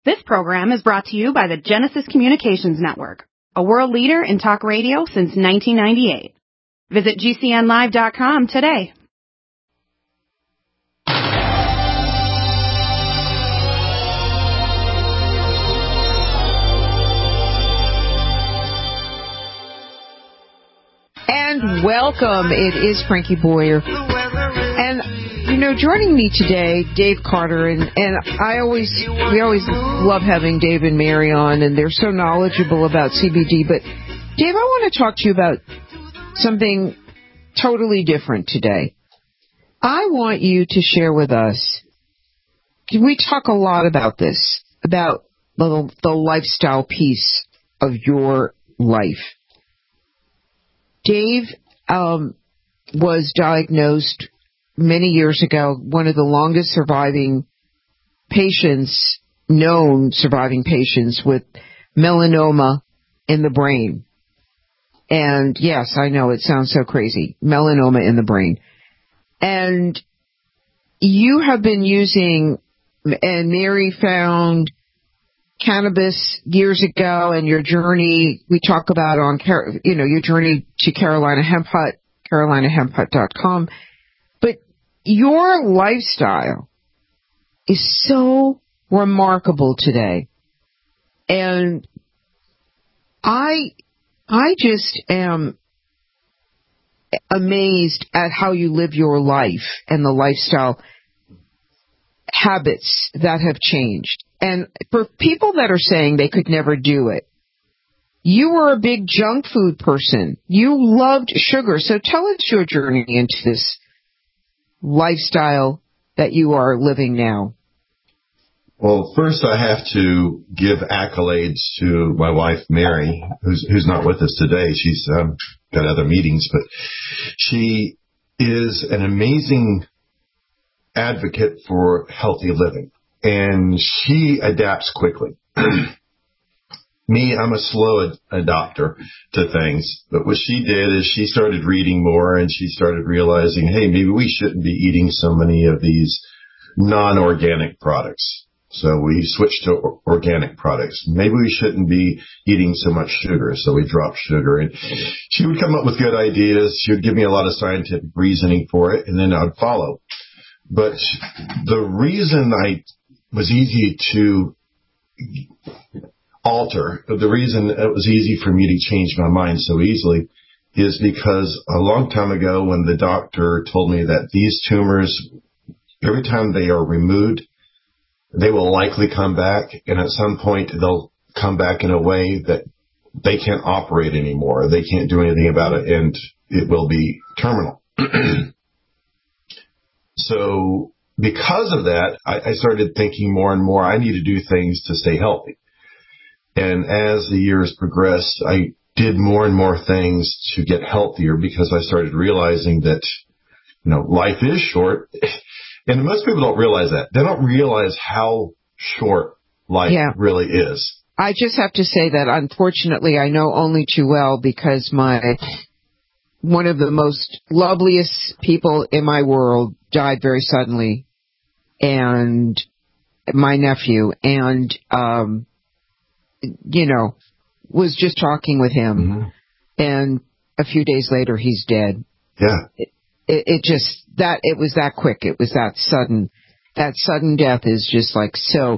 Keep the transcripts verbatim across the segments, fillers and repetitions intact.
This program is brought to you by the Genesis Communications Network, a world leader in talk radio since nineteen ninety-eight. Visit G C N live dot com today. And welcome. It is Frankie Boyer. And, you know, joining me today, Dave Carter, and, and I always, we always love having Dave and Mary on, and they're so knowledgeable about C B D. But, Dave, I want to talk to you about something totally different today. I want you to share with us, we talk a lot about this, about the, the lifestyle piece of your life. Dave um, was diagnosed many years ago, one of the longest surviving patients, known surviving patients with melanoma in the brain. And yes, I know it sounds so crazy, melanoma in the brain. And you have been using, and Mary found cannabis years ago, and your journey we talk about on, you know, your journey to Carolina Hemp Hut, carolina hemp hut dot com. But your lifestyle is so remarkable today. And I, I just am amazed at how you live your life and the lifestyle habits that have changed. And for people that are saying they could never do it, you were a big junk food person. You loved sugar. So tell us your journey into this lifestyle that you are living now. Well, first I have to give accolades to my wife, Mary, who's, who's not with us today. She's um, got other meetings, but she is an amazing advocate for healthy living, and she adapts quickly. Me, I'm a slow ad- adopter to things, but what she did is she started reading more, and she started realizing, hey, maybe we shouldn't be eating so many of these non-organic products. So we switched to organic products. Maybe we shouldn't be eating so much sugar, so we dropped sugar. And she would come up with good ideas. She would give me a lot of scientific reasoning for it, and then I'd follow. But the reason I was easy to alter, the reason it was easy for me to change my mind so easily is because a long time ago when the doctor told me that these tumors, every time they are removed, they will likely come back, and at some point they'll come back in a way that they can't operate anymore. They can't do anything about it, and it will be terminal. So because of that, I, I started thinking more and more, I need to do things to stay healthy. And as the years progressed, I did more and more things to get healthier because I started realizing that, you know, life is short. And most people don't realize that. They don't realize how short life yeah. really is. I just have to say that, unfortunately, I know only too well because my one of the most loveliest people in my world died very suddenly, and my nephew, and, um, you know, was just talking with him, mm-hmm. and a few days later, he's dead. Yeah. It, it, it just, that, it was that quick. It was that sudden. That sudden death is just like so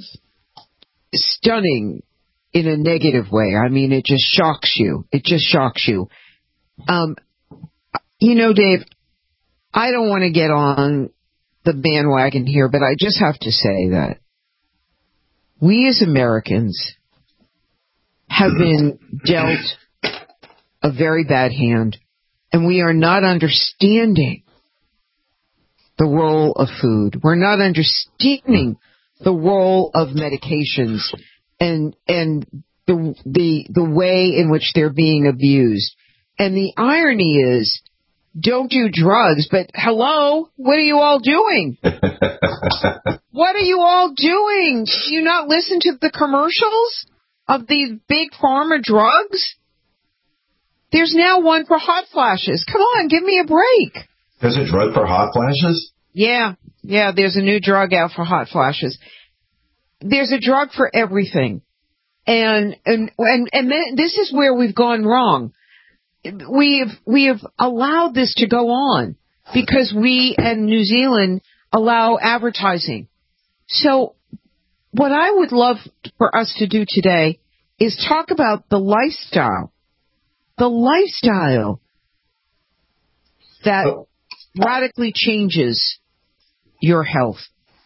stunning in a negative way. I mean, it just shocks you. It just shocks you. Um, you know, Dave, I don't want to get on the bandwagon here, but I just have to say that we as Americans have been dealt a very bad hand, and we are not understanding the role of food. We're not understanding the role of medications and and the the the way in which they're being abused. And the irony is, don't do drugs, but hello, what are you all doing? What are you all doing? Do you not listen to the commercials of these big pharma drugs? There's now one for hot flashes. Come on, give me a break. There's a drug for hot flashes? Yeah, yeah, there's a new drug out for hot flashes. there's a drug for everything. And, and, and, and then this is where we've gone wrong. We've, we have allowed this to go on because we and New Zealand allow advertising. So what I would love for us to do today is talk about the lifestyle, the lifestyle that radically changes your health.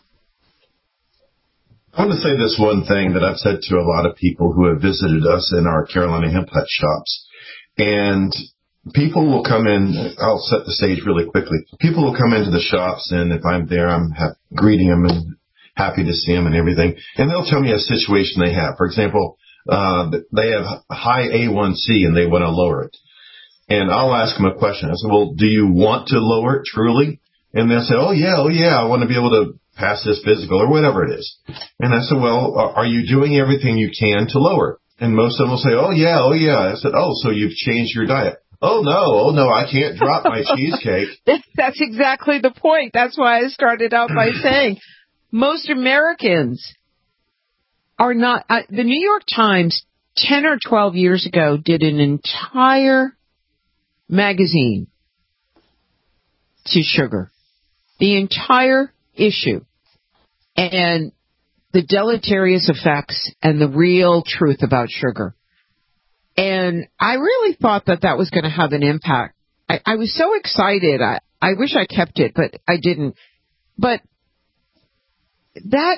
I want to say this one thing that I've said to a lot of people who have visited us in our Carolina Hemp Hut shops. And people will come in, I'll set the stage really quickly. People will come into the shops, and if I'm there, I'm ha- greeting them and happy to see them and everything. And they'll tell me a situation they have. For example, uh, they have high A one C and they want to lower it. And I'll ask them a question. I said, well, do you want to lower it truly? And they'll say, oh, yeah, oh, yeah, I want to be able to pass this physical or whatever it is. And I said, well, are you doing everything you can to lower it? And most of them will say, oh, yeah, oh, yeah. I said, oh, so you've changed your diet. Oh, no, oh, no, I can't drop my cheesecake. That's exactly the point. That's why I started out by saying most Americans are not. Uh, the New York Times ten or twelve years ago did an entire magazine to sugar, the entire issue, and the deleterious effects and the real truth about sugar. And I really thought that that was going to have an impact. I, I was so excited. I, I wish I kept it, but I didn't. But that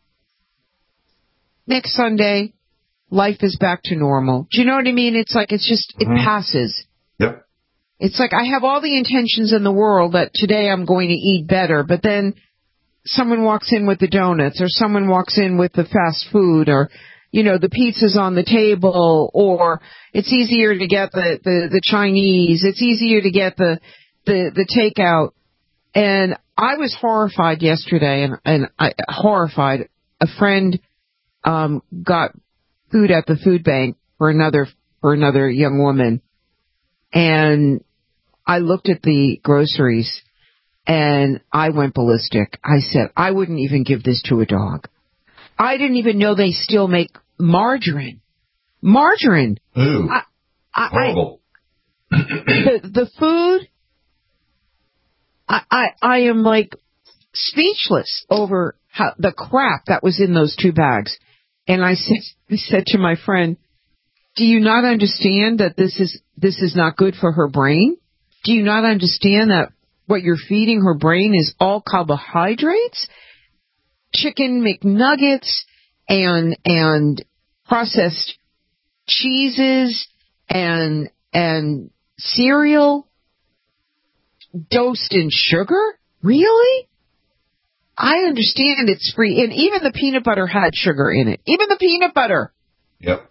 next Sunday, life is back to normal. Do you know what I mean? It's like it's just, it mm-hmm. passes. Yep. It's like I have all the intentions in the world that today I'm going to eat better, but then someone walks in with the donuts, or someone walks in with the fast food, or, you know, the pizza's on the table, or it's easier to get the, the, the Chinese. It's easier to get the, the, the takeout. And I was horrified yesterday, and, and I, horrified. A friend, um, got food at the food bank for another, for another young woman. And I looked at the groceries and I went ballistic. I said, I wouldn't even give this to a dog. I didn't even know they still make margarine. Margarine. Ooh. I, I, horrible. I, the, the food, I, I, I am like speechless over how, the crap that was in those two bags. And I said, I said to my friend, do you not understand that this is, this is not good for her brain? Do you not understand that what you're feeding her brain is all carbohydrates, chicken McNuggets, and, and processed cheeses, and, and cereal dosed in sugar? Really? I understand it's free. And even the peanut butter had sugar in it. Even the peanut butter. Yep.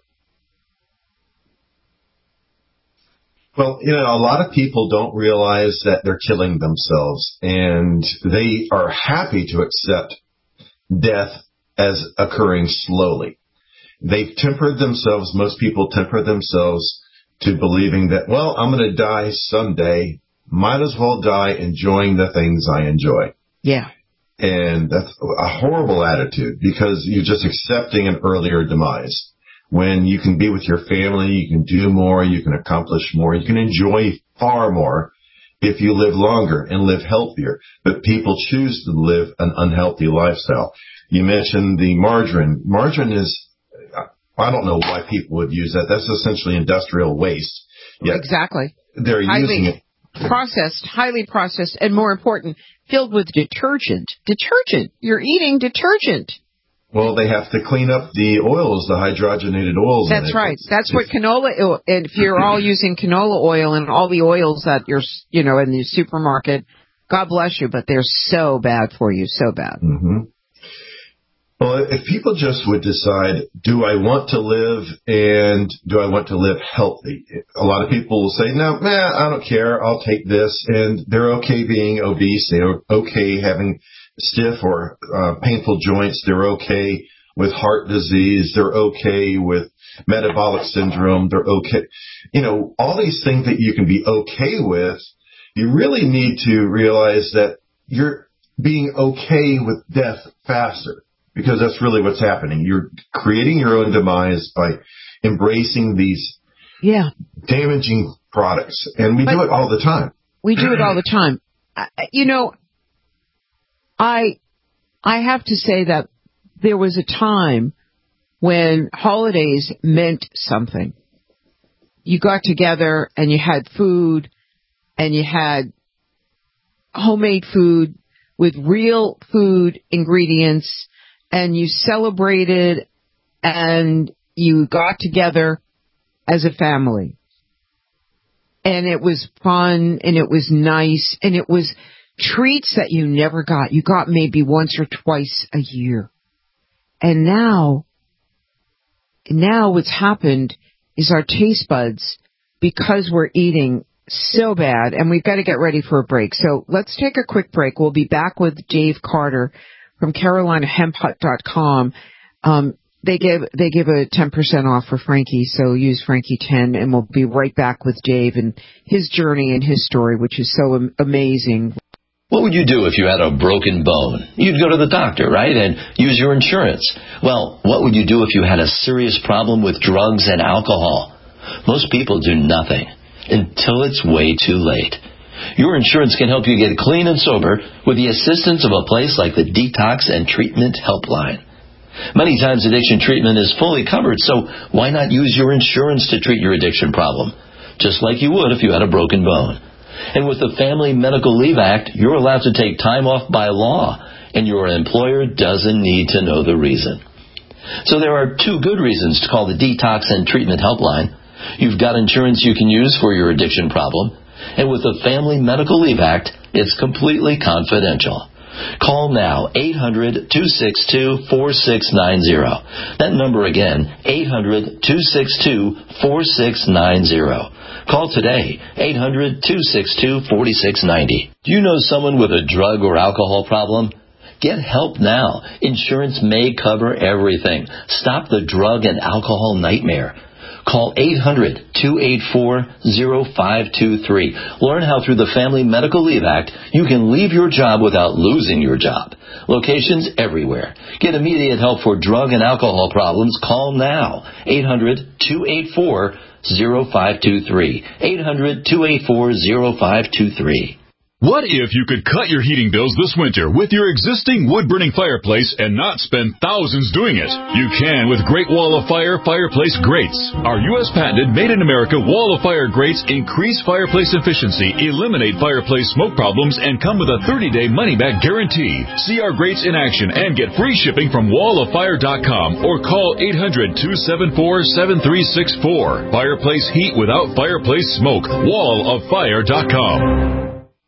Well, you know, a lot of people don't realize that they're killing themselves, and they are happy to accept death as occurring slowly. They've tempered themselves, most people temper themselves to believing that, well, I'm going to die someday. Might as well die enjoying the things I enjoy. Yeah. And that's a horrible attitude, because you're just accepting an earlier demise. When you can be with your family, you can do more, you can accomplish more, you can enjoy far more if you live longer and live healthier. But people choose to live an unhealthy lifestyle. You mentioned the margarine. Margarine is, I don't know why people would use that. That's essentially industrial waste. Yet exactly. They're highly using it. Processed, highly processed, and more important, filled with detergent. Detergent. You're eating detergent. Well, they have to clean up the oils, the hydrogenated oils. That's in it. right. It's, That's it's, what canola oil, and if you're all using canola oil and all the oils that you're, you know, in the supermarket, God bless you, but they're so bad for you, so bad. Mm-hmm. Well, if people just would decide, do I want to live and do I want to live healthy? A lot of people will say, no, man, I don't care. I'll take this. And they're okay being obese. They're okay having stiff or uh, painful joints. They're okay with heart disease. They're okay with metabolic syndrome. They're okay. You know, all these things that you can be okay with, you really need to realize that you're being okay with death faster. because that's really what's happening. You're creating your own demise by embracing these yeah. damaging products. And we but do it all the time. We do it all the time. You know, I I have to say that there was a time when holidays meant something. You got together and you had food and you had homemade food with real food ingredients, and you celebrated and you got together as a family. And it was fun and it was nice and it was treats that you never got. You got maybe once or twice a year. And now, now what's happened is our taste buds, because we're eating so bad, and we've got to get ready for a break. So let's take a quick break. We'll be back with Dave Carter from Carolina Hemp Hut dot com. Um, they give they give a ten percent off for Frankie, so use Frankie ten, and we'll be right back with Dave and his journey and his story, which is so am- amazing. What would you do if you had a broken bone? You'd go to the doctor, right, and use your insurance. Well, what would you do if you had a serious problem with drugs and alcohol? Most people do nothing until it's way too late. Your insurance can help you get clean and sober with the assistance of a place like the Detox and Treatment Helpline. Many times addiction treatment is fully covered, so why not use your insurance to treat your addiction problem, just like you would if you had a broken bone? And with the Family Medical Leave Act, you're allowed to take time off by law, and your employer doesn't need to know the reason. So there are two good reasons to call the Detox and Treatment Helpline. You've got insurance you can use for your addiction problem, and with the Family Medical Leave Act, it's completely confidential. Call now, eight hundred, two six two, four six nine zero. That number again, eight hundred, two six two, four six nine zero. Call today, eight hundred, two six two, four six nine zero. Do you know someone with a drug or alcohol problem? Get help now. Insurance may cover everything. Stop the drug and alcohol nightmare. Call eight hundred, two eight four, zero five two three. Learn how through the Family Medical Leave Act you can leave your job without losing your job. Locations everywhere. Get immediate help for drug and alcohol problems. Call now. eight hundred, two eight four, zero five two three. eight hundred, two eight four, zero five two three. What if you could cut your heating bills this winter with your existing wood-burning fireplace and not spend thousands doing it? You can with Great Wall of Fire Fireplace Grates. Our U S patented made-in-America Wall of Fire grates increase fireplace efficiency, eliminate fireplace smoke problems, and come with a thirty-day money-back guarantee. See our grates in action and get free shipping from wall of fire dot com or call eight hundred, two seven four, seven three six four. Fireplace heat without fireplace smoke. wall of fire dot com.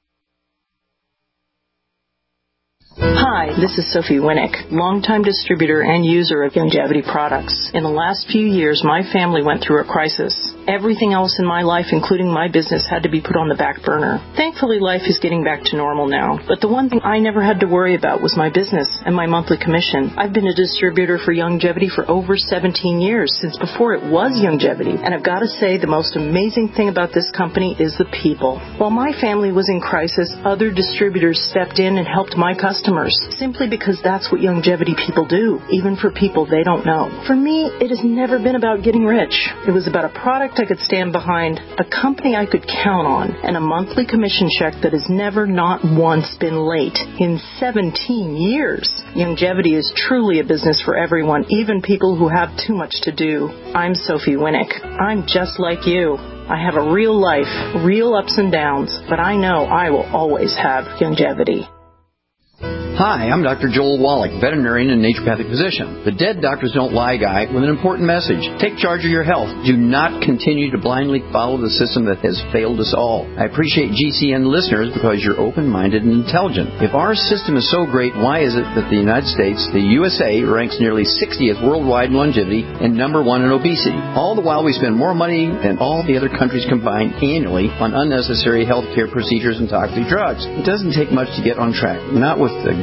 Hi, this is Sophie Winnick, longtime distributor and user of Youngevity products. In the last few years, my family went through a crisis. Everything else in my life, including my business, had to be put on the back burner. Thankfully, life is getting back to normal now. But the one thing I never had to worry about was my business and my monthly commission. I've been a distributor for Youngevity for over seventeen years, since before it was Youngevity. And I've got to say, the most amazing thing about this company is the people. While my family was in crisis, other distributors stepped in and helped my customers, simply because that's what Youngevity people do, even for people they don't know. For me, it has never been about getting rich. It was about a product I could stand behind, a company I could count on, and a monthly commission check that has never not once been late in seventeen years. Youngevity is truly a business for everyone, even people who have too much to do. I'm Sophie Winnick. I'm just like you. I have a real life, real ups and downs, but I know I will always have Youngevity. Hi, I'm Doctor Joel Wallach, veterinarian and naturopathic physician. The Dead Doctors Don't Lie guy with an important message. Take charge of your health. Do not continue to blindly follow the system that has failed us all. I appreciate G C N listeners because you're open-minded and intelligent. If our system is so great, why is it that the United States, the U S A, ranks nearly sixtieth worldwide in longevity and number one in obesity? All the while we spend more money than all the other countries combined annually on unnecessary health care procedures and toxic drugs. It doesn't take much to get on track. Not with the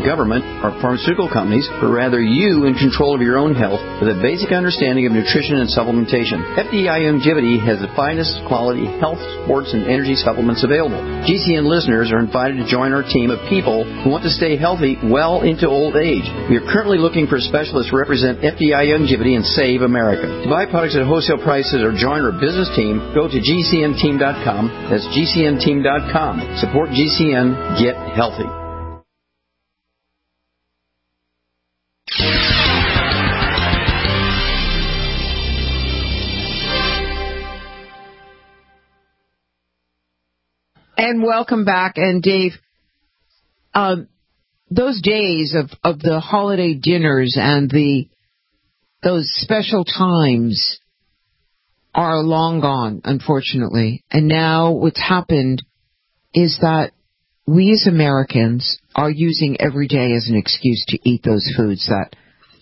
government or pharmaceutical companies, but rather you in control of your own health with a basic understanding of nutrition and supplementation. F D I Longevity has the finest quality health, sports, and energy supplements available. G C N listeners are invited to join our team of people who want to stay healthy well into old age. We are currently looking for specialists to represent F D I Longevity and save America. To buy products at wholesale prices or join our business team, go to G C N team dot com. That's G C N team dot com. Support G C N. Get healthy. And welcome back. And Dave, um, those days of, of the holiday dinners and the those special times are long gone, unfortunately. And now what's happened is that we as Americans are using every day as an excuse to eat those foods that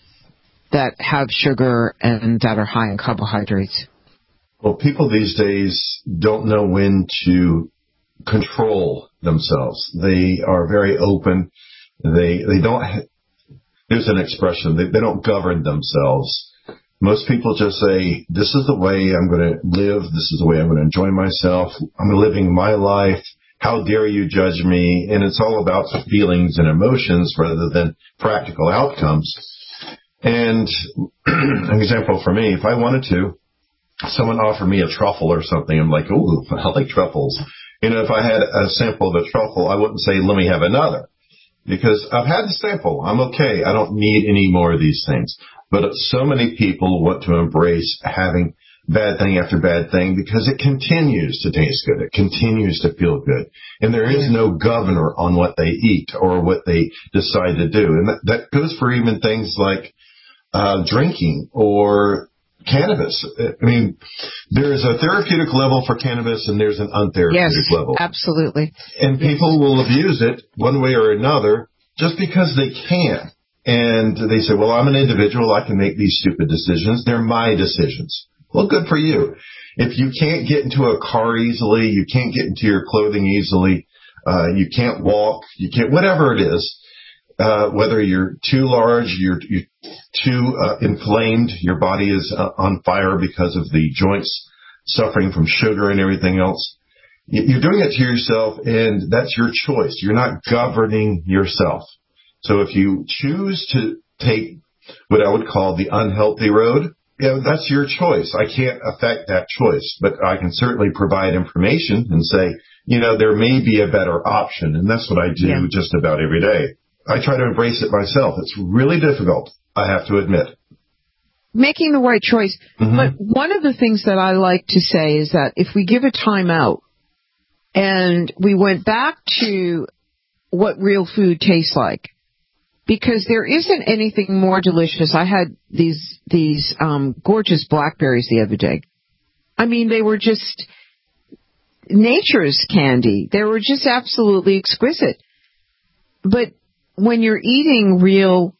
that have sugar and that are high in carbohydrates. Well, people these days don't know when to control themselves. They are very open. They they don't. There's an expression. They, they don't govern themselves. Most people just say, "This is the way I'm going to live. This is the way I'm going to enjoy myself. I'm living my life. How dare you judge me?" And it's all about feelings and emotions rather than practical outcomes. And an example for me, if I wanted to, someone offered me a truffle or something, I'm like, "Ooh, I like truffles." You know, if I had a sample of a truffle, I wouldn't say, "Let me have another," because I've had the sample. I'm okay. I don't need any more of these things. But so many people want to embrace having bad thing after bad thing because it continues to taste good. It continues to feel good. And there is no governor on what they eat or what they decide to do. And that, that goes for even things like uh, drinking or cannabis. I mean, there's a therapeutic level for cannabis and there's an untherapeutic yes, level. Absolutely. And people will abuse it one way or another just because they can. And they say, well, I'm an individual. I can make these stupid decisions. They're my decisions. Well, good for you. If you can't get into a car easily, you can't get into your clothing easily, uh, you can't walk, you can't, whatever it is, uh, whether you're too large, you're, you're too uh, inflamed, your body is uh, on fire because of the joints suffering from sugar and everything else. You're doing it to yourself, and that's your choice. You're not governing yourself. So if you choose to take what I would call the unhealthy road, yeah, that's your choice. I can't affect that choice, but I can certainly provide information and say, you know, there may be a better option. And that's what I do yeah. just about every day. I try to embrace it myself. It's really difficult, I have to admit. Making the right choice. Mm-hmm. But one of the things that I like to say is that if we give a time out and we went back to what real food tastes like, because there isn't anything more delicious. I had these these um, gorgeous blackberries the other day. I mean, they were just nature's candy. They were just absolutely exquisite. But when you're eating real,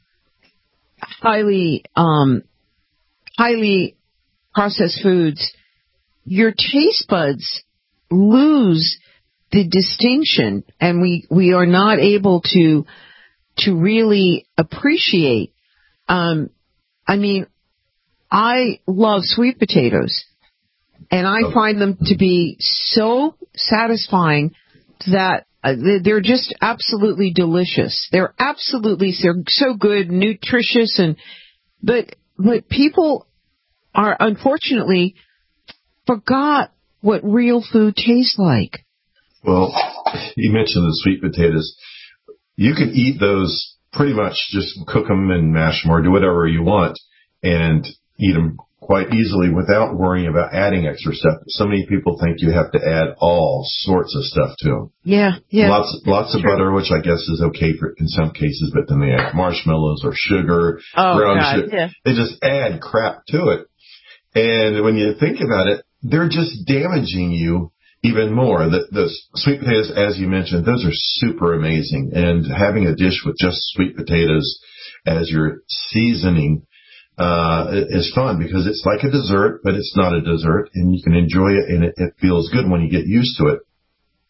highly um, highly processed foods, your taste buds lose the distinction, and we, we are not able to to really appreciate. Um, I mean, I love sweet potatoes, and I find them to be so satisfying that uh, they're just absolutely delicious. They're absolutely they're so good, nutritious, and but but people are unfortunately forgot what real food tastes like. Well, you mentioned the sweet potatoes. You can eat those pretty much, just cook them and mash them or do whatever you want and eat them quite easily without worrying about adding extra stuff. So many people think you have to add all sorts of stuff to them. Yeah, yeah. Lots, lots of butter, which I guess is okay for in some cases, but then they add marshmallows or sugar, oh, brown God, sugar. Yeah. They just add crap to it. And when you think about it, they're just damaging you even more. The, the sweet potatoes, as you mentioned, those are super amazing. And having a dish with just sweet potatoes as your seasoning uh is fun because it's like a dessert, but it's not a dessert, and you can enjoy it, and it, it feels good when you get used to it.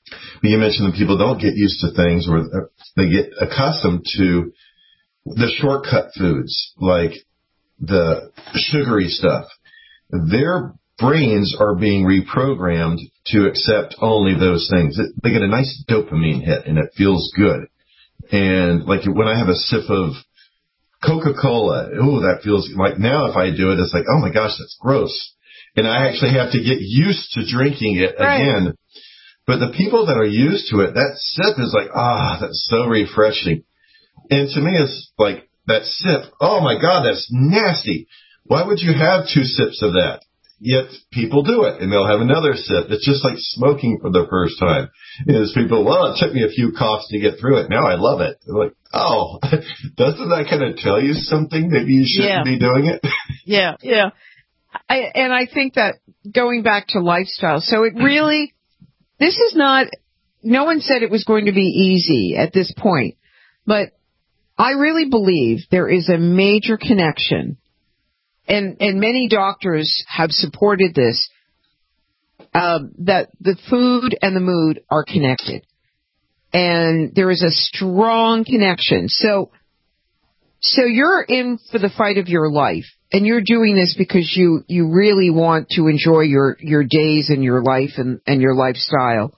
You mentioned that people don't get used to things, or they get accustomed to the shortcut foods, like the sugary stuff. Their brains are being reprogrammed to accept only those things. They get a nice dopamine hit, and it feels good. And like when I have a sip of Coca-Cola, oh, that feels like, now if I do it, it's like, oh my gosh, that's gross. And I actually have to get used to drinking it right. again. But the people that are used to it, that sip is like, ah, oh, that's so refreshing. And to me, it's like that sip, oh my God, that's nasty. Why would you have two sips of that? Yet people do it, and they'll have another sip. It's just like smoking for the first time. Is people, well, it took me a few coughs to get through it. Now I love it. They're like, oh, doesn't that kind of tell you something? Maybe you shouldn't yeah. be doing it. yeah, yeah. I, and I think that going back to lifestyle, so it really, this is not, no one said it was going to be easy at this point, but I really believe there is a major connection. And, and many doctors have supported this, uh, that the food and the mood are connected. And there is a strong connection. So, so you're in for the fight of your life, and you're doing this because you, you really want to enjoy your, your days and your life and, and your lifestyle.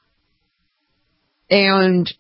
And,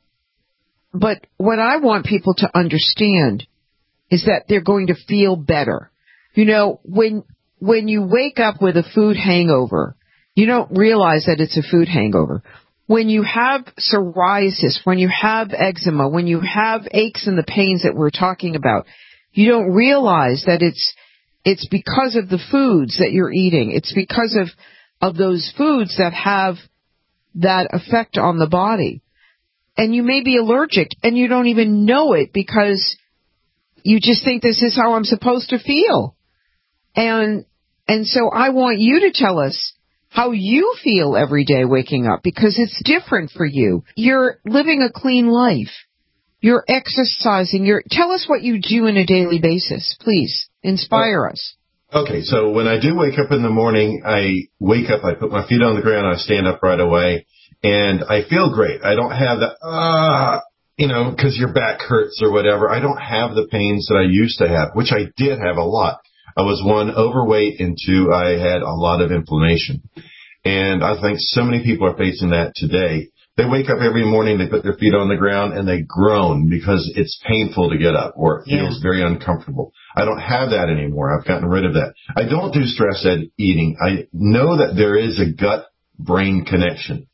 but what I want people to understand is that they're going to feel better. You know, when when you wake up with a food hangover, you don't realize that it's a food hangover. When you have psoriasis, when you have eczema, when you have aches and the pains that we're talking about, you don't realize that it's it's because of the foods that you're eating. It's because of of those foods that have that effect on the body. And you may be allergic and you don't even know it because you just think this is how I'm supposed to feel. And, and so I want you to tell us how you feel every day waking up, because it's different for you. You're living a clean life. You're exercising. You're, tell us what you do on a daily basis. Please inspire uh, us. Okay. So when I do wake up in the morning, I wake up, I put my feet on the ground, I stand up right away, and I feel great. I don't have the, ah, uh, you know, because your back hurts or whatever. I don't have the pains that I used to have, which I did have a lot. I was, one, overweight, and two, I had a lot of inflammation. And I think so many people are facing that today. They wake up every morning, they put their feet on the ground, and they groan because it's painful to get up, or it feels yeah. very uncomfortable. I don't have that anymore. I've gotten rid of that. I don't do stress-ed eating. I know that there is a gut-brain connection.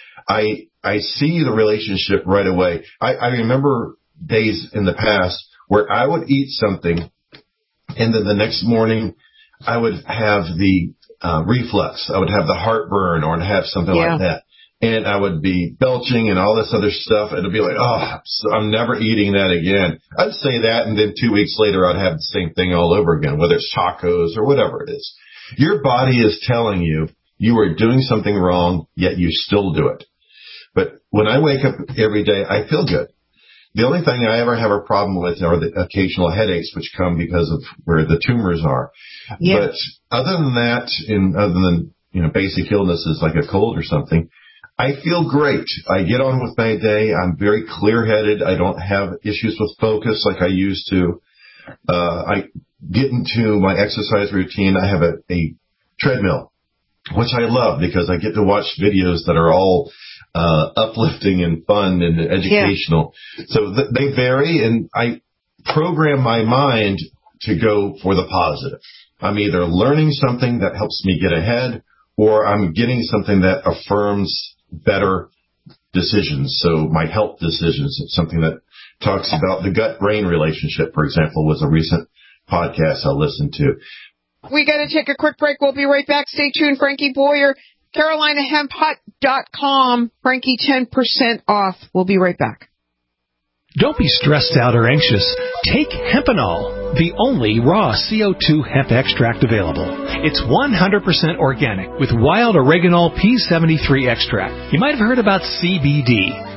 I I see the relationship right away. I, I remember days in the past where I would eat something, and then the next morning I would have the uh, reflux. I would have the heartburn, or I'd have something yeah. like that. And I would be belching and all this other stuff. And it'd be like, oh, I'm never eating that again. I'd say that, and then two weeks later I'd have the same thing all over again, whether it's tacos or whatever it is. Your body is telling you you are doing something wrong, yet you still do it. But when I wake up every day, I feel good. The only thing I ever have a problem with are the occasional headaches, which come because of where the tumors are. Yeah. But other than that, and other than, you know, basic illnesses like a cold or something, I feel great. I get on with my day. I'm very clear-headed. I don't have issues with focus like I used to. Uh, I get into my exercise routine. I have a, a treadmill, which I love because I get to watch videos that are all uh, uplifting and fun and educational. Yeah. So th- they vary, and I program my mind to go for the positive. I'm either learning something that helps me get ahead, or I'm getting something that affirms better decisions. So my health decisions, it's something that talks about the gut-brain relationship, for example, was a recent podcast I listened to. We got to take a quick break. We'll be right back. Stay tuned. Frankie Boyer, Carolina Hemp Hut dot com. Frankie, ten percent off. We'll be right back. Don't be stressed out or anxious. Take Hempanol, the only raw C O two hemp extract available. It's one hundred percent organic with wild oreganol P seventy-three extract. You might have heard about C B D,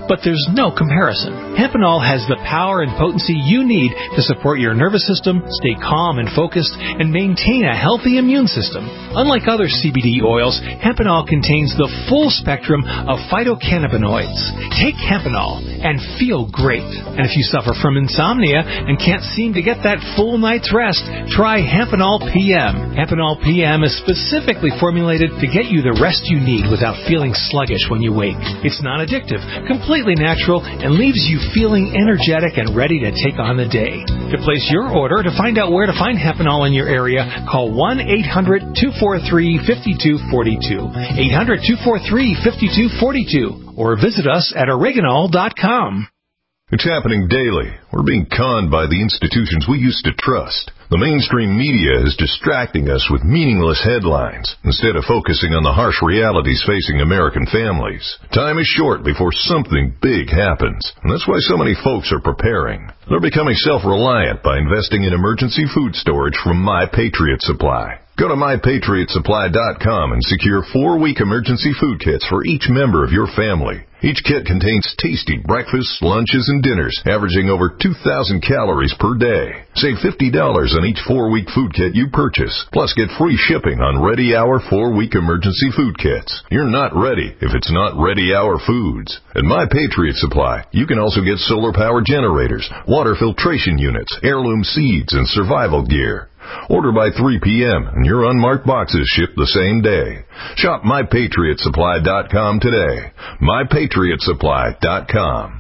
but there's no comparison. Hempenol has the power and potency you need to support your nervous system, stay calm and focused, and maintain a healthy immune system. Unlike other C B D oils, Hempenol contains the full spectrum of phytocannabinoids. Take Hempenol and feel great. And if you suffer from insomnia and can't seem to get that full night's rest, try Hempenol P M. Hempenol P M is specifically formulated to get you the rest you need without feeling sluggish when you wake. It's non-addictive, completely natural, and leaves you feeling energetic and ready to take on the day. To place your order, to find out where to find Hempenol in your area, call one eight hundred two four three five two four two, eight hundred two four three five two four two, or visit us at oregonol dot com. It's happening daily. We're being conned by the institutions we used to trust. The mainstream media is distracting us with meaningless headlines instead of focusing on the harsh realities facing American families. Time is short before something big happens, and that's why so many folks are preparing. They're becoming self-reliant by investing in emergency food storage from My Patriot Supply. Go to my patriot supply dot com and secure four-week emergency food kits for each member of your family. Each kit contains tasty breakfasts, lunches, and dinners, averaging over two thousand calories per day. Save fifty dollars on each four-week food kit you purchase, plus get free shipping on Ready Hour four-week emergency food kits. You're not ready if it's not Ready Hour Foods. At My Patriot Supply, you can also get solar power generators, water filtration units, heirloom seeds, and survival gear. Order by three p.m. and your unmarked boxes ship the same day. Shop my patriot supply dot com today. my patriot supply dot com.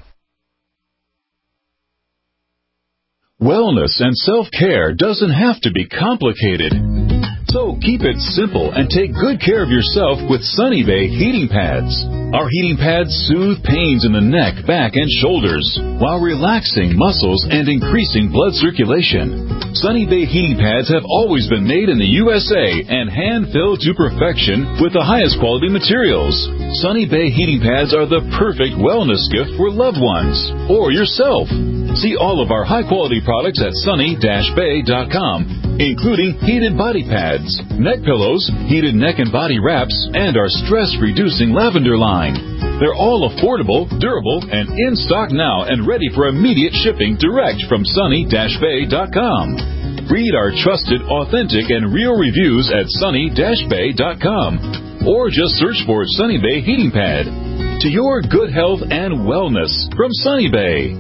Wellness and self-care doesn't have to be complicated. So keep it simple and take good care of yourself with Sunny Bay heating pads. Our heating pads soothe pains in the neck, back, and shoulders while relaxing muscles and increasing blood circulation. Sunny Bay heating pads have always been made in the U S A and hand-filled to perfection with the highest quality materials. Sunny Bay heating pads are the perfect wellness gift for loved ones or yourself. See all of our high-quality products at sunny dash bay dot com, including heated body pads, neck pillows, heated neck and body wraps, and our stress-reducing lavender line. They're all affordable, durable, and in stock now and ready for immediate shipping direct from sunny dash bay dot com. Read our trusted, authentic, and real reviews at sunny dash bay dot com, or just search for Sunny Bay Heating Pad. To your good health and wellness from Sunny Bay.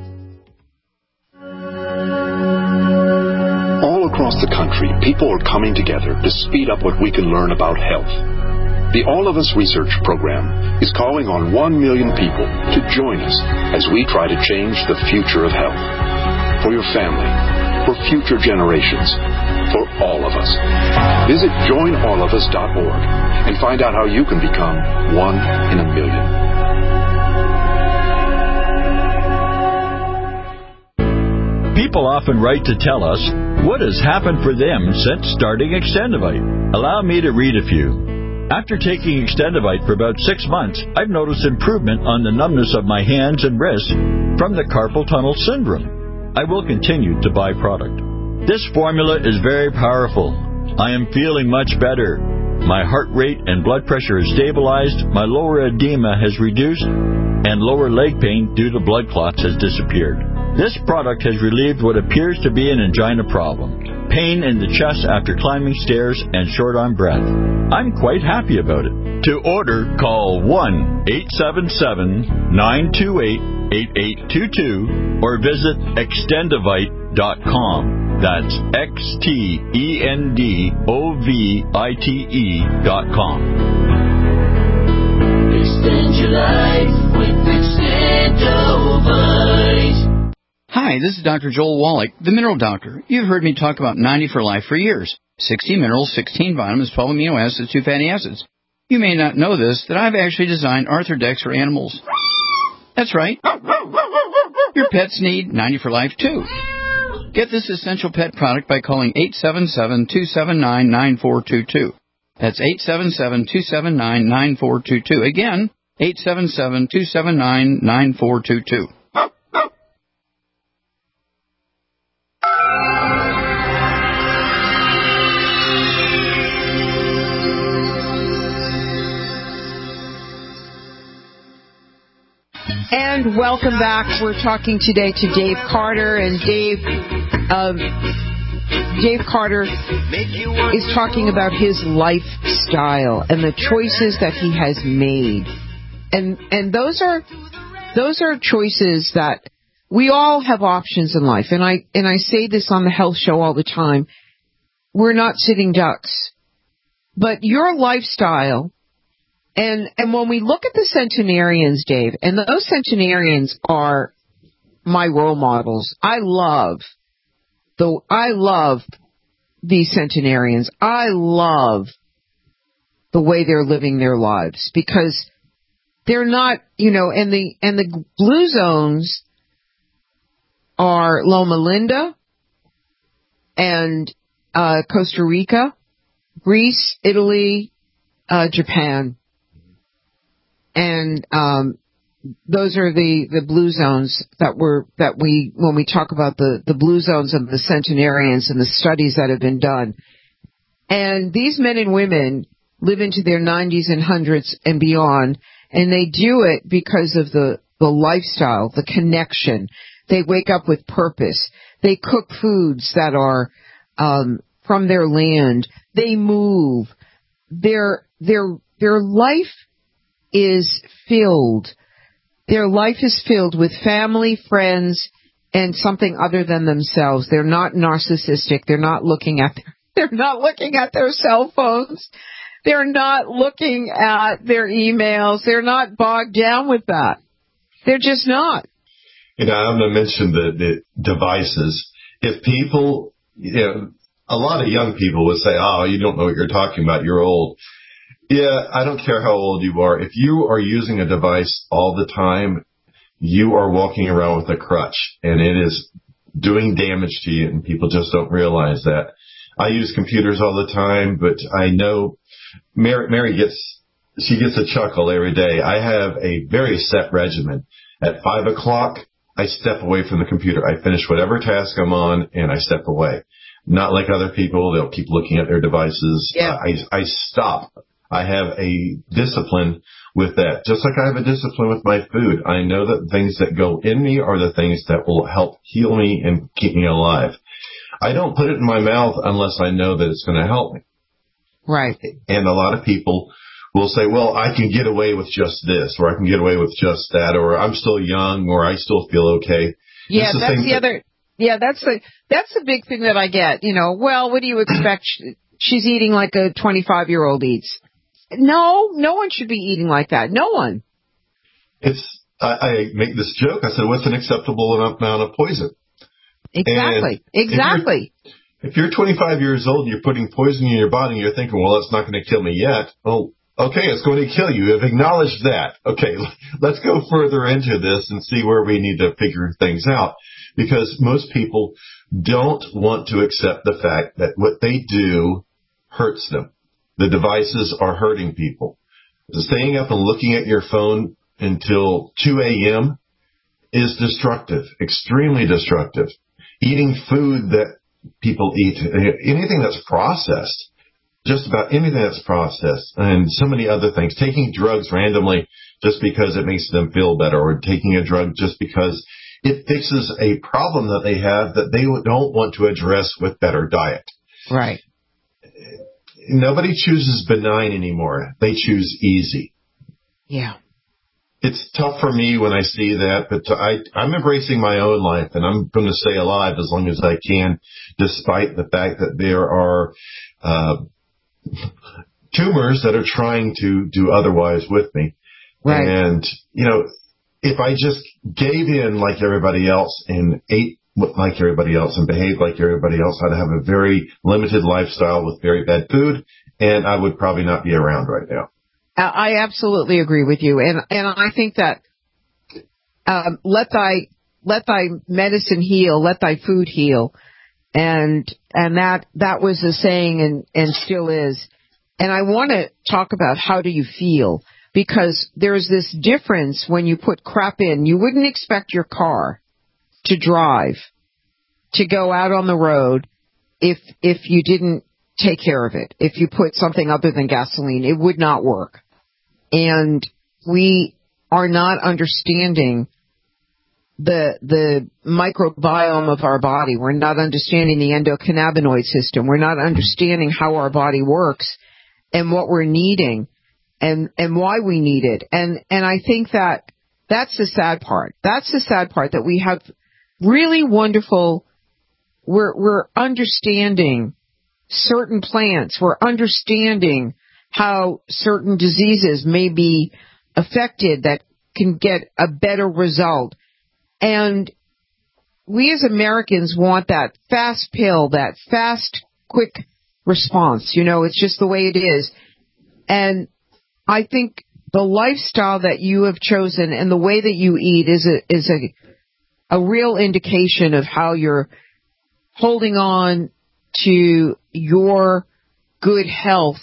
All across the country, people are coming together to speed up what we can learn about health. The All of Us Research Program is calling on one million people to join us as we try to change the future of health. For your family, for future generations, for all of us. Visit join all of us dot org and find out how you can become one in a million. People often write to tell us what has happened for them since starting Extendivite. Allow me to read a few. After taking Extendivite for about six months, I've noticed improvement on the numbness of my hands and wrists from the carpal tunnel syndrome. I will continue to buy product. This formula is very powerful. I am feeling much better. My heart rate and blood pressure is stabilized, my lower edema has reduced, and lower leg pain due to blood clots has disappeared. This product has relieved what appears to be an angina problem, pain in the chest after climbing stairs, and short on breath. I'm quite happy about it. To order, call one eight seven seven, nine two eight, eight eight two two or visit extendivite dot com. That's X T E N D O V I T E dot com. Extend your life with Extendivite. Hi, this is Doctor Joel Wallach, the Mineral Doctor. You've heard me talk about ninety for Life for years. sixty minerals, sixteen vitamins, twelve amino acids, two fatty acids. You may not know this, that I've actually designed Arthrodex for animals. That's right. Your pets need ninety for Life, too. Get this essential pet product by calling eight seven seven, two seven nine, nine four two two. That's eight seven seven, two seven nine, nine four two two. Again, eight seven seven, two seven nine, nine four two two. And welcome back. We're talking today to Dave Carter, and Dave, um, Dave Carter is talking about his lifestyle and the choices that he has made, and and those are those are choices that we all have options in life. And I and I say this on the health show all the time. We're not sitting ducks, but your lifestyle. And and when we look at the centenarians, Dave, and those centenarians are my role models. I love the I love these centenarians. I love the way they're living their lives, because they're not, you know, and the and the blue zones are Loma Linda and uh, Costa Rica, Greece, Italy, uh, Japan. And um, those are the, the blue zones that were that we when we talk about the, the blue zones of the centenarians and the studies that have been done. And these men and women live into their nineties and hundreds and beyond, and they do it because of the, the lifestyle, the connection. They wake up with purpose. They cook foods that are um, from their land. They move. Their their their life is filled. Their life is filled with family, friends, and something other than themselves. They're not narcissistic. They're not looking at their, they're not looking at their cell phones. They're not looking at their emails. They're not bogged down with that. They're just not. You know, I'm going to mention the, the devices. If people, you know, a lot of young people would say, oh, you don't know what you're talking about. You're old. Yeah, I don't care how old you are. If you are using a device all the time, you are walking around with a crutch, and it is doing damage to you, and people just don't realize that. I use computers all the time, but I know Mary, Mary gets, she gets a chuckle every day. I have a very set regimen. At five o'clock, I step away from the computer. I finish whatever task I'm on, and I step away. Not like other people. They'll keep looking at their devices. Yeah. I, I stop. I have a discipline with that, just like I have a discipline with my food. I know that the things that go in me are the things that will help heal me and keep me alive. I don't put it in my mouth unless I know that it's going to help me. Right. And a lot of people will say, well, I can get away with just this, or I can get away with just that, or I'm still young, or I still feel okay. Yeah, the that's the thing. other, yeah, that's the, that's the big thing that I get. You know, well, what do you expect? She's eating like a twenty-five-year-old eats. No, no one should be eating like that. No one. It's, I, I make this joke. I said, what's an acceptable amount of poison? Exactly. And exactly. If you're, if you're twenty-five years old and you're putting poison in your body and you're thinking, well, it's not going to kill me yet. Well, okay, it's going to kill you. You've acknowledged that. Okay, let's go further into this and see where we need to figure things out. Because most people don't want to accept the fact that what they do hurts them. The devices are hurting people. Staying up and looking at your phone until two a.m. is destructive, extremely destructive. Eating food that people eat, anything that's processed, just about anything that's processed, and so many other things. Taking drugs randomly just because it makes them feel better, or taking a drug just because it fixes a problem that they have that they don't want to address with better diet. Right. Nobody chooses benign anymore. They choose easy. Yeah. It's tough for me when I see that, but I, I'm embracing my own life, and I'm going to stay alive as long as I can, despite the fact that there are uh, tumors that are trying to do otherwise with me. Right. And, you know, if I just gave in like everybody else and ate like everybody else and behaved like everybody else, I'd have a very limited lifestyle with very bad food, and I would probably not be around right now. I absolutely agree with you, and and I think that um, let thy let thy medicine heal, let thy food heal, and and that that was a saying and and still is. And I want to talk about how do you feel, because there's this difference when you put crap in. You wouldn't expect your car to drive, to go out on the road, if if you didn't take care of it. If you put something other than gasoline, it would not work. And we are not understanding the the microbiome of our body. We're not understanding the endocannabinoid system. We're not understanding how our body works and what we're needing and and why we need it. And and I think that that's the sad part. That's the sad part, that we have really wonderful, we're we're understanding certain plants. We're understanding how certain diseases may be affected that can get a better result. And we as Americans want that fast pill, that fast, quick response. You know, it's just the way it is. And I think the lifestyle that you have chosen and the way that you eat is a, is a, a real indication of how you're holding on to your good health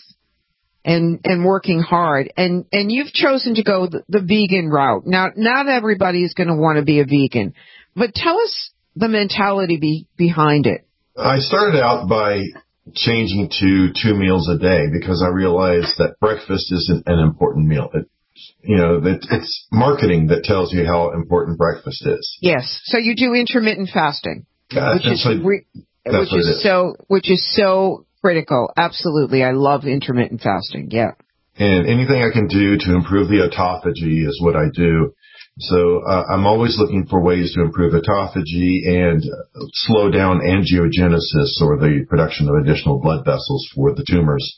and and working hard. And and you've chosen to go the, the vegan route. Now, not everybody is going to want to be a vegan, but tell us the mentality be, behind it. I started out by changing to two meals a day because I realized that breakfast isn't an important meal. It, you know, it, it's marketing that tells you how important breakfast is. Yes. So you do intermittent fasting, Uh, which is, like, re, which is, is so which is so critical. Absolutely. I love intermittent fasting. Yeah. And anything I can do to improve the autophagy is what I do. So uh, I'm always looking for ways to improve autophagy and slow down angiogenesis, or the production of additional blood vessels for the tumors.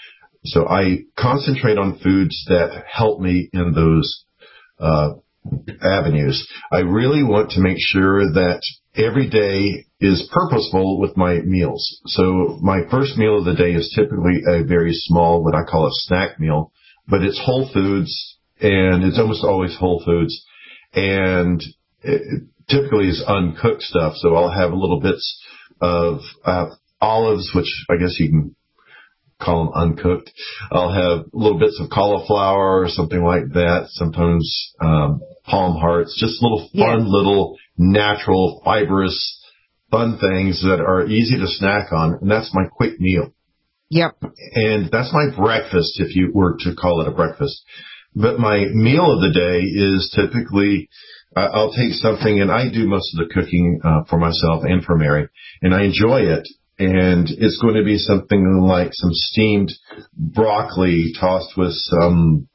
So I concentrate on foods that help me in those uh, avenues. I really want to make sure that every day is purposeful with my meals. So my first meal of the day is typically a very small, what I call a snack meal, but it's whole foods, and it's almost always whole foods, and it typically is uncooked stuff. So I'll have little bits of uh, olives, which I guess you can call them uncooked. I'll have little bits of cauliflower or something like that. Sometimes um, palm hearts, just little fun, yeah. little natural, fibrous, fun things that are easy to snack on, and that's my quick meal. Yep. And that's my breakfast, if you were to call it a breakfast. But my meal of the day is typically, uh, I'll take something, and I do most of the cooking uh, for myself and for Mary, and I enjoy it. And it's going to be something like some steamed broccoli tossed with some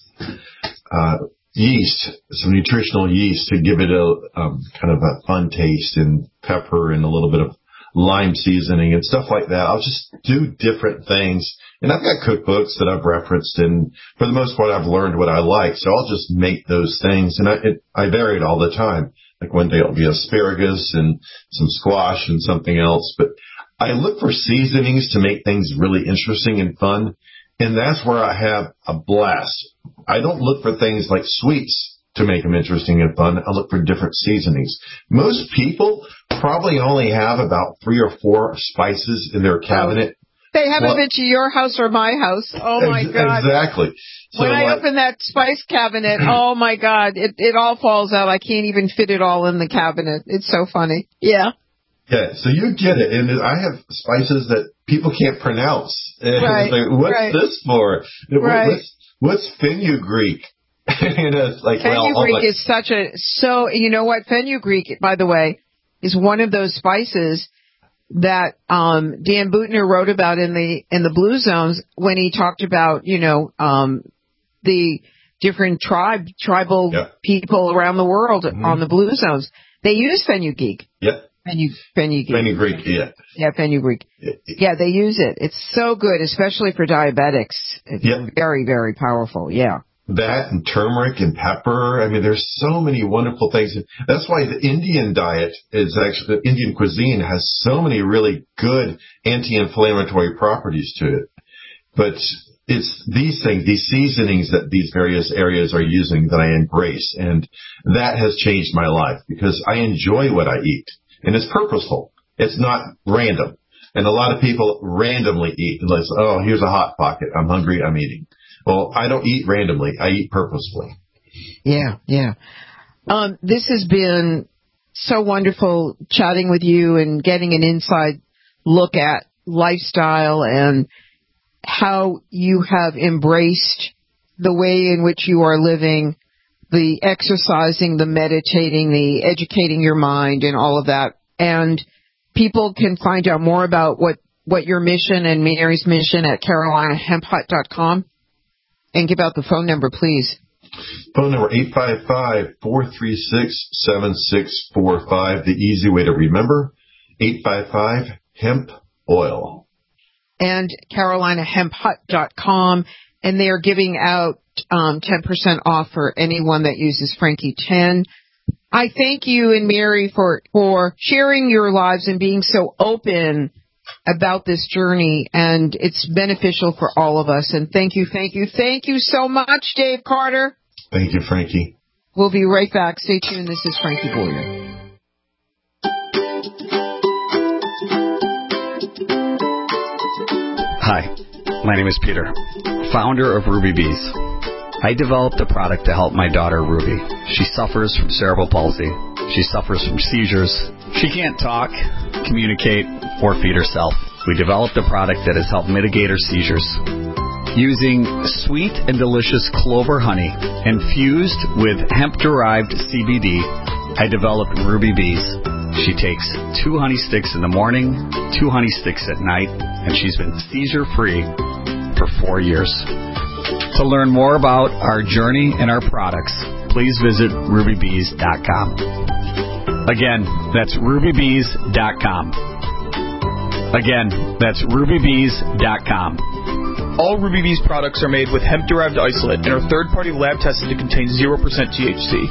uh yeast, some nutritional yeast to give it a um, kind of a fun taste, and pepper and a little bit of lime seasoning and stuff like that. I'll just do different things. And I've got cookbooks that I've referenced, and for the most part, I've learned what I like. So I'll just make those things, and I, it, I vary it all the time. Like one day it'll be asparagus and some squash and something else. But I look for seasonings to make things really interesting and fun. And that's where I have a blast. I don't look for things like sweets to make them interesting and fun. I look for different seasonings. Most people probably only have about three or four spices in their cabinet. They haven't well, been to your house or my house. Oh, my ex- God. Exactly. So when I like, open that spice cabinet, oh, my God, it, it all falls out. I can't even fit it all in the cabinet. It's so funny. Yeah. Yeah, so you get it. And I have spices that people can't pronounce. And right, like, what's right. this for? Right. What's, what's fenugreek? You know, it's like, fenugreek well, like, is such a, so, you know what, fenugreek, by the way, is one of those spices that um Dan Buettner wrote about in the in the Blue Zones when he talked about, you know, um the different tribe tribal yeah. people around the world mm-hmm. on the Blue Zones. They use fenugreek. Yeah. Fenu, fenugreek. Fenugreek, yeah. Yeah, fenugreek. Yeah, they use it. It's so good, especially for diabetics. It's yeah. very, very powerful. Yeah. That and turmeric and pepper. I mean, there's so many wonderful things. That's why the Indian diet is actually, the Indian cuisine has so many really good anti-inflammatory properties to it. But it's these things, these seasonings that these various areas are using that I embrace. And that has changed my life because I enjoy what I eat. And it's purposeful. It's not random. And a lot of people randomly eat. Like, oh, here's a Hot Pocket. I'm hungry. I'm eating. Well, I don't eat randomly. I eat purposefully. Yeah, yeah. Um, this has been so wonderful chatting with you and getting an inside look at lifestyle and how you have embraced the way in which you are living the exercising, the meditating, the educating your mind and all of that. And people can find out more about what, what your mission and Mary's mission at carolina hemp hut dot com. And give out the phone number, please. Phone number eight five five, four three six, seven six four five. The easy way to remember, eight five five, hemp oil. And carolina hemp hut dot com. And they are giving out um, ten percent off for anyone that uses Frankie ten. I thank you and Mary for, for sharing your lives and being so open about this journey, and it's beneficial for all of us. And thank you, thank you, thank you so much, Dave Carter. Thank you, Frankie. We'll be right back. Stay tuned. This is Frankie Boyer. Hi, my name is Peter, founder of Ruby Bees. I developed a product to help my daughter, Ruby. She suffers from cerebral palsy. She suffers from seizures. She can't talk, communicate, or feed herself. We developed a product that has helped mitigate her seizures. Using sweet and delicious clover honey infused with hemp-derived C B D, I developed Ruby Bees. She takes two honey sticks in the morning, two honey sticks at night, and she's been seizure-free for four years. To learn more about our journey and our products, please visit ruby bees dot com. Again, that's ruby bees dot com. Again, that's ruby bees dot com. All Ruby Bees products are made with hemp-derived isolate and are third-party lab tested to contain zero percent T H C.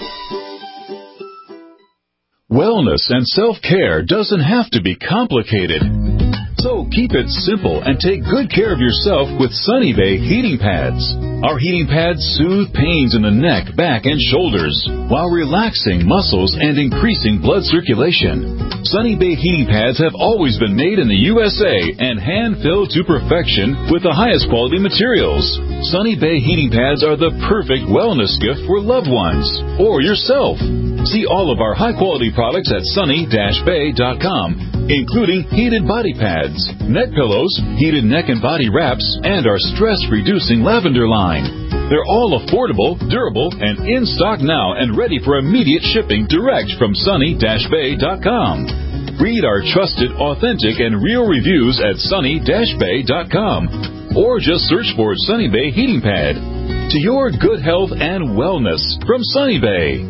Wellness and self-care doesn't have to be complicated. So keep it simple and take good care of yourself with Sunny Bay heating pads. Our heating pads soothe pains in the neck, back, and shoulders while relaxing muscles and increasing blood circulation. Sunny Bay heating pads have always been made in the U S A and hand-filled to perfection with the highest quality materials. Sunny Bay heating pads are the perfect wellness gift for loved ones or yourself. See all of our high-quality products at sunny dash bay dot com, including heated body pads, neck pillows, heated neck and body wraps, and our stress-reducing lavender line. They're all affordable, durable, and in stock now and ready for immediate shipping direct from sunny dash bay dot com. Read our trusted, authentic, and real reviews at sunny dash bay dot com, or just search for Sunny Bay Heating Pad. To your good health and wellness from Sunny Bay.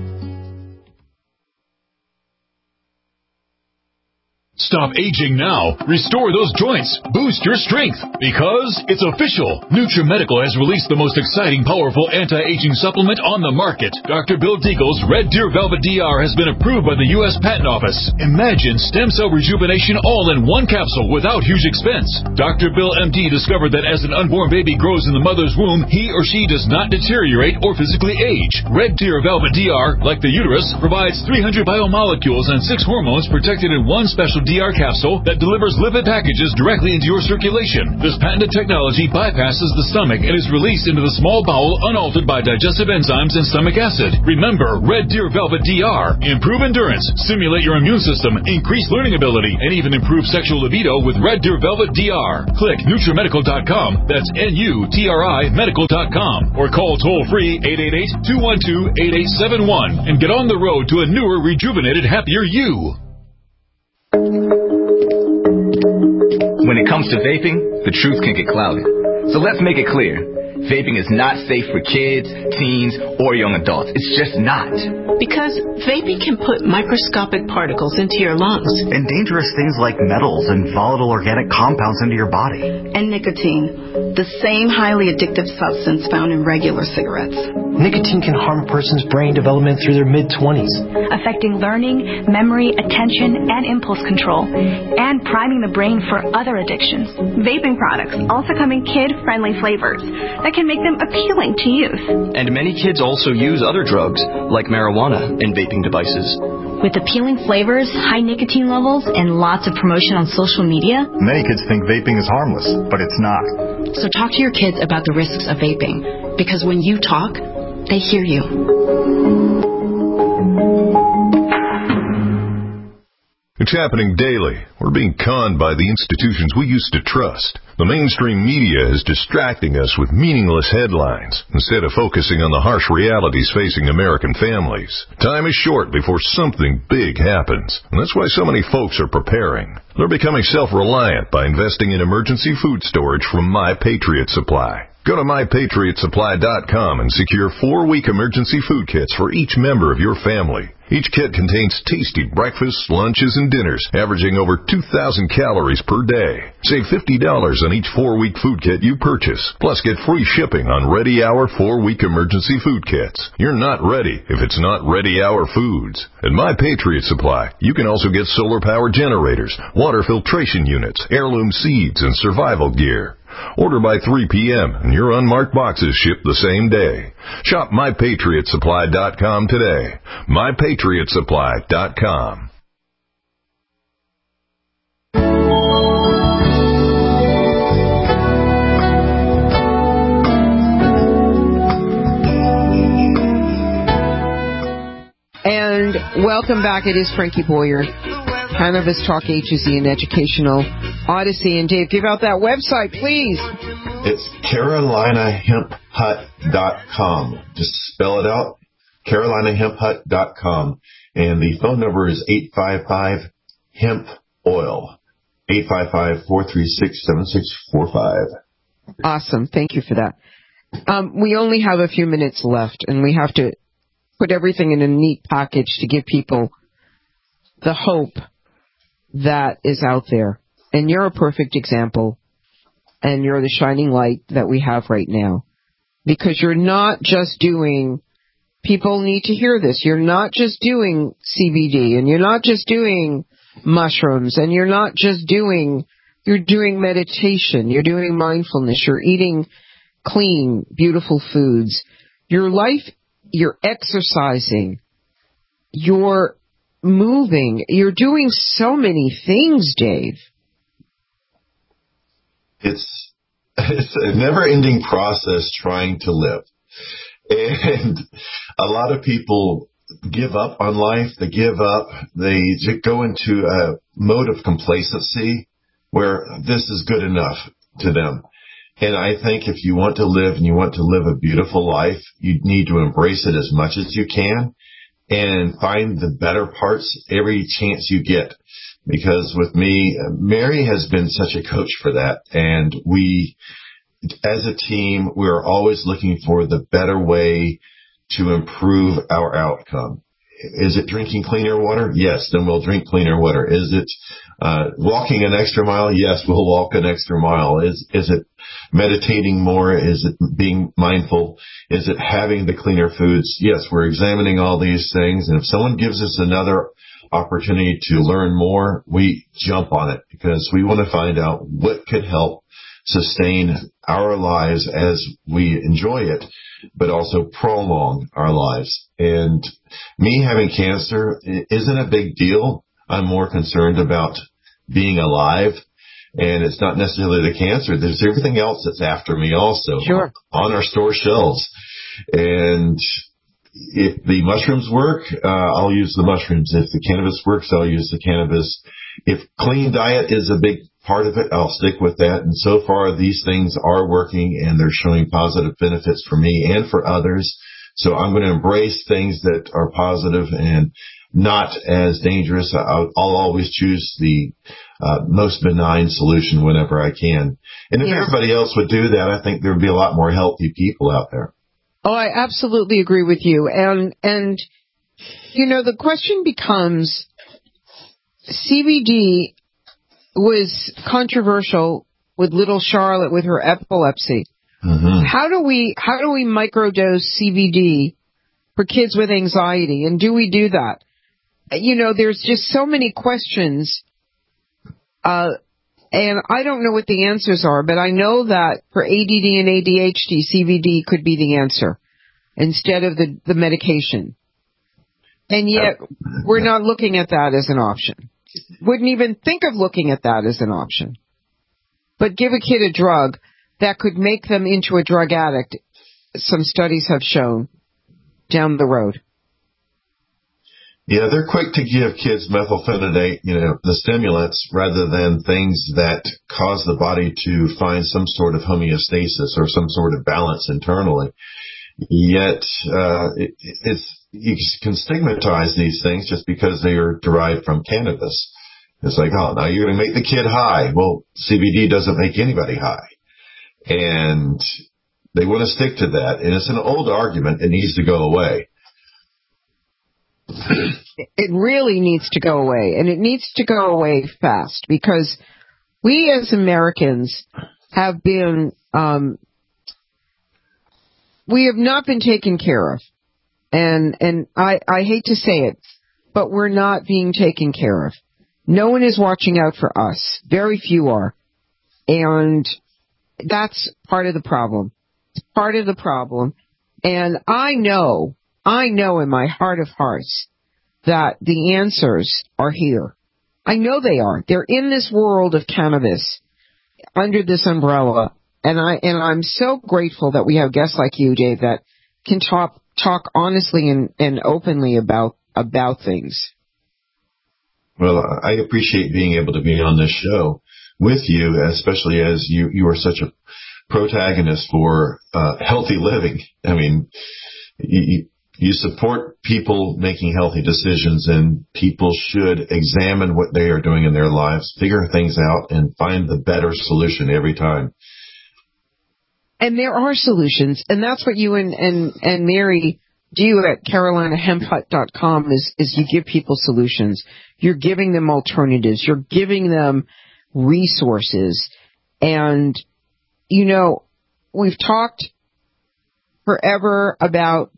Stop aging now. Restore those joints. Boost your strength. Because it's official. NutriMedical has released the most exciting, powerful anti-aging supplement on the market. Doctor Bill Deagle's Red Deer Velvet D R has been approved by the U S Patent Office. Imagine stem cell rejuvenation all in one capsule without huge expense. Doctor Bill M D discovered that as an unborn baby grows in the mother's womb, he or she does not deteriorate or physically age. Red Deer Velvet D R, like the uterus, provides three hundred biomolecules and six hormones protected in one special D R capsule that delivers lipid packages directly into your circulation. This patented technology bypasses the stomach and is released into the small bowel unaltered by digestive enzymes and stomach acid. Remember, Red Deer Velvet D R. Improve endurance, stimulate your immune system, increase learning ability, and even improve sexual libido with Red Deer Velvet D R. Click NutriMedical dot com, that's N U T R I medical dot com, or call toll-free eight eight eight, two one two, eight eight seven one and get on the road to a newer, rejuvenated, happier you. When it comes to vaping, the truth can get clouded. So let's make it clear. Vaping is not safe for kids, teens, or young adults. It's just not. Because vaping can put microscopic particles into your lungs. And dangerous things like metals and volatile organic compounds into your body. And nicotine, the same highly addictive substance found in regular cigarettes. Nicotine can harm a person's brain development through their mid-twenties. Affecting learning, memory, attention, and impulse control. And priming the brain for other addictions. Vaping products also come in kid-friendly flavors that can make them appealing to youth. And many kids also use other drugs, like marijuana, in vaping devices. With appealing flavors, high nicotine levels, and lots of promotion on social media, many kids think vaping is harmless, but it's not. So talk to your kids about the risks of vaping, because when you talk, they hear you. It's happening daily. We're being conned by the institutions we used to trust. The mainstream media is distracting us with meaningless headlines instead of focusing on the harsh realities facing American families. Time is short before something big happens, and that's why so many folks are preparing. They're becoming self-reliant by investing in emergency food storage from My Patriot Supply. Go to my patriot supply dot com and secure four-week emergency food kits for each member of your family. Each kit contains tasty breakfasts, lunches, and dinners, averaging over two thousand calories per day. Save fifty dollars on each four-week food kit you purchase. Plus, get free shipping on Ready Hour four-week emergency food kits. You're not ready if it's not Ready Hour foods. At My Patriot Supply, you can also get solar power generators, water filtration units, heirloom seeds, and survival gear. Order by three p.m. and your unmarked boxes ship the same day. Shop my patriot supply dot com today. my patriot supply dot com. And welcome back. It is Frankie Boyer. Cannabis Talk A to Z, an educational odyssey. And Dave, give out that website, please. It's carolina hemp hut dot com. Just spell it out, carolina hemp hut dot com. And the phone number is eight five five hemp oil, eight five five, four three six, seven six four five. Awesome. Thank you for that. Um, we only have a few minutes left, and we have to put everything in a neat package to give people the hope that is out there. And you're a perfect example, and you're the shining light that we have right now. Because you're not just doing, people need to hear this, you're not just doing C B D, and you're not just doing mushrooms, and you're not just doing, you're doing meditation, you're doing mindfulness, you're eating clean, beautiful foods. Your life, you're exercising, you're moving. You're doing so many things, Dave. It's it's a never-ending process trying to live. And a lot of people give up on life. They give up. They go into a mode of complacency where this is good enough to them. And I think if you want to live and you want to live a beautiful life, you need to embrace it as much as you can and find the better parts every chance you get. Because with me, Mary has been such a coach for that. And we, as a team, we're always looking for the better way to improve our outcome. Is it drinking cleaner water? Yes, then we'll drink cleaner water. Is it uh, walking an extra mile? Yes, we'll walk an extra mile. Is is it meditating more? Is it being mindful? Is it having the cleaner foods? Yes, we're examining all these things. And if someone gives us another opportunity to learn more, we jump on it because we want to find out what could help sustain our lives as we enjoy it, but also prolong our lives. And me having cancer isn't a big deal. I'm more concerned about being alive. And it's not necessarily the cancer. There's everything else that's after me also. Sure. On our store shelves. And if the mushrooms work, uh, I'll use the mushrooms. If the cannabis works, I'll use the cannabis. If clean diet is a big part of it, I'll stick with that. And so far, these things are working, and they're showing positive benefits for me and for others. So I'm going to embrace things that are positive and not as dangerous. I'll, I'll always choose the uh, most benign solution whenever I can. And if yes. everybody else would do that, I think there would be a lot more healthy people out there. Oh, I absolutely agree with you. And, and you know, the question becomes, C B D was controversial with little Charlotte with her epilepsy. Mm-hmm. How do we, how do we microdose C B D for kids with anxiety? And do we do that? You know, there's just so many questions, uh, and I don't know what the answers are, but I know that for A D D and A D H D, C B D could be the answer instead of the, the medication. And yet, we're not looking at that as an option. Wouldn't even think of looking at that as an option. But give a kid a drug that could make them into a drug addict, some studies have shown, down the road. Yeah, they're quick to give kids methylphenidate, you know, the stimulants, rather than things that cause the body to find some sort of homeostasis or some sort of balance internally. Yet, uh, it, it's, you can stigmatize these things just because they are derived from cannabis. It's like, oh, now you're going to make the kid high. Well, C B D doesn't make anybody high. And they want to stick to that. And it's an old argument. It needs to go away. It really needs to go away. And it needs to go away fast, because we as Americans have been, um, we have not been taken care of. And, and I, I hate to say it, but we're not being taken care of. No one is watching out for us. Very few are. And that's part of the problem. It's part of the problem. And I know, I know in my heart of hearts that the answers are here. I know they are. They're in this world of cannabis, under this umbrella. And I, and I'm so grateful that we have guests like you, Dave, that can talk, talk honestly and, and openly about, about things. Well, I appreciate being able to be on this show with you, especially as you, you are such a protagonist for uh, healthy living. I mean, you, you support people making healthy decisions, and people should examine what they are doing in their lives, figure things out, and find the better solution every time. And there are solutions, and that's what you and, and, and Mary do at Carolina Hemp Hut dot com is, is you give people solutions. You're giving them alternatives. You're giving them resources. And, you know, we've talked forever about,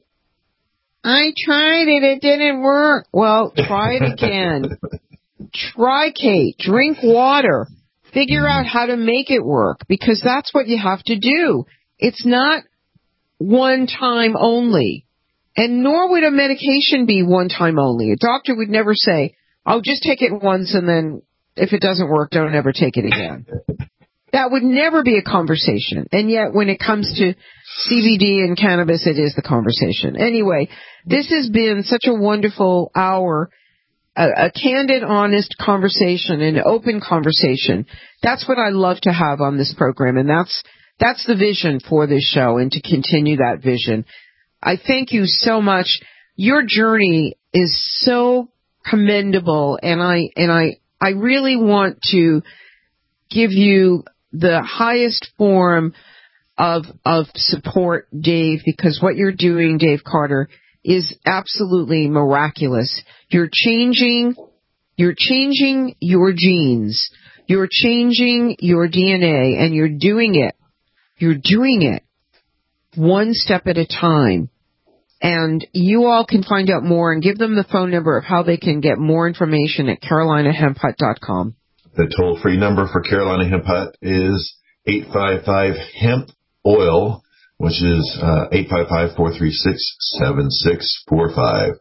I tried it, it didn't work. Well, try it again. Try Kate. Drink water. Figure out how to make it work, because that's what you have to do. It's not one time only. And nor would a medication be one time only. A doctor would never say, oh, just take it once, and then if it doesn't work, don't ever take it again. That would never be a conversation. And yet when it comes to C B D and cannabis, it is the conversation. Anyway, this has been such a wonderful hour, a, a candid, honest conversation, an open conversation. That's what I love to have on this program, and that's that's the vision for this show, and to continue that vision. I thank you so much. Your journey is so commendable, and I and I I really want to give you the highest form of of support, Dave, because what you're doing, Dave Carter, is absolutely miraculous. You're changing you're changing your genes. You're changing your D N A, and you're doing it. You're doing it one step at a time. And you all can find out more, and give them the phone number of how they can get more information at Carolina Hemp Hut dot com. The toll-free number for Carolina Hemp Hut is eight five five hemp oil, which is uh, eight five five, four three six, seven six four five.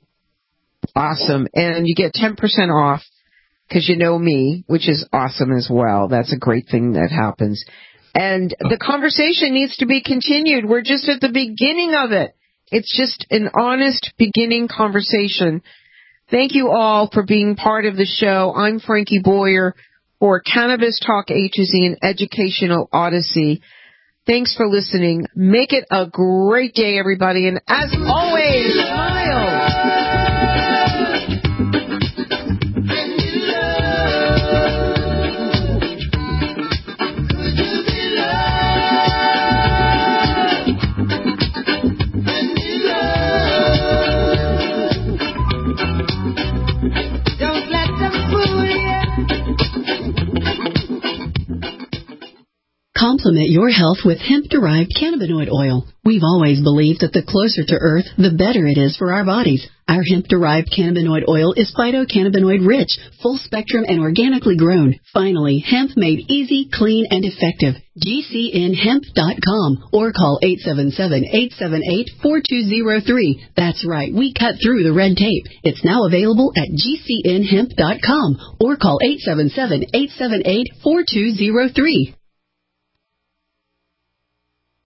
Awesome. And you get ten percent off because you know me, which is awesome as well. That's a great thing that happens. And the conversation needs to be continued. We're just at the beginning of it. It's just an honest beginning conversation. Thank you all for being part of the show. I'm Frankie Boyer for Cannabis Talk A to Z, an educational odyssey. Thanks for listening. Make it a great day, everybody. And as always, smile. Complement your health with hemp-derived cannabinoid oil. We've always believed that the closer to Earth, the better it is for our bodies. Our hemp-derived cannabinoid oil is phytocannabinoid-rich, full-spectrum, and organically grown. Finally, hemp made easy, clean, and effective. G C N hemp dot com or call eight seven seven, eight seven eight, four two zero three. That's right, we cut through the red tape. It's now available at G C N hemp dot com or call eight seven seven, eight seven eight, four two zero three.